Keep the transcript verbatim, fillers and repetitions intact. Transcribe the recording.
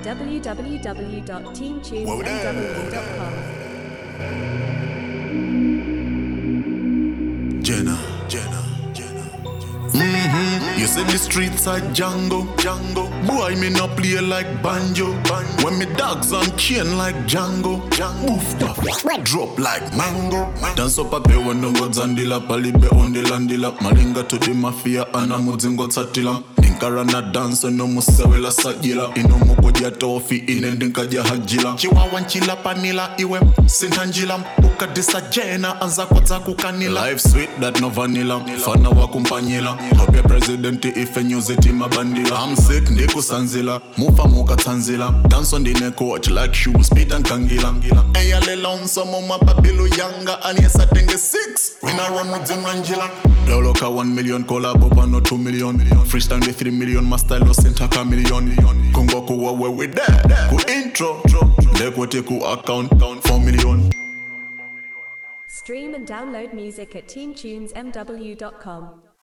w w w dot team tunes m w dot com. Jenna, Jenna, Jenna. Mm-hmm. You say the streets are Django, Django. Boy, me no play like banjo, banjo. When me dogs on chain like Django, Django. Oof, tough, drop like mango. Dance up a pe when no gods and dilla, palibe on the landilla. Malinga to the mafia, anamuzingo satila. Karana dance no musawela sajila ino mukoja tofi ine ndinkaja hajila chiwawa nchila panila iwe sintanjila ukadisa jena anza kwanza kukanila life sweet that no vanilla fana wa kumpanyila hope president ife nyuzeti mabandila I'm sick ndiku sanzila mufa muka tanzila dance on the neck watch like shoes beat and kangila eya lelon somo mapabilu yanga aniesa tenge six wina run with zimranjila Loloka one million collab up and no two million freestyle with three million master lo center chameleon Kungo kuwa where we there ku intro lekwote ku account four million. Stream and download music at team tunes m w dot com.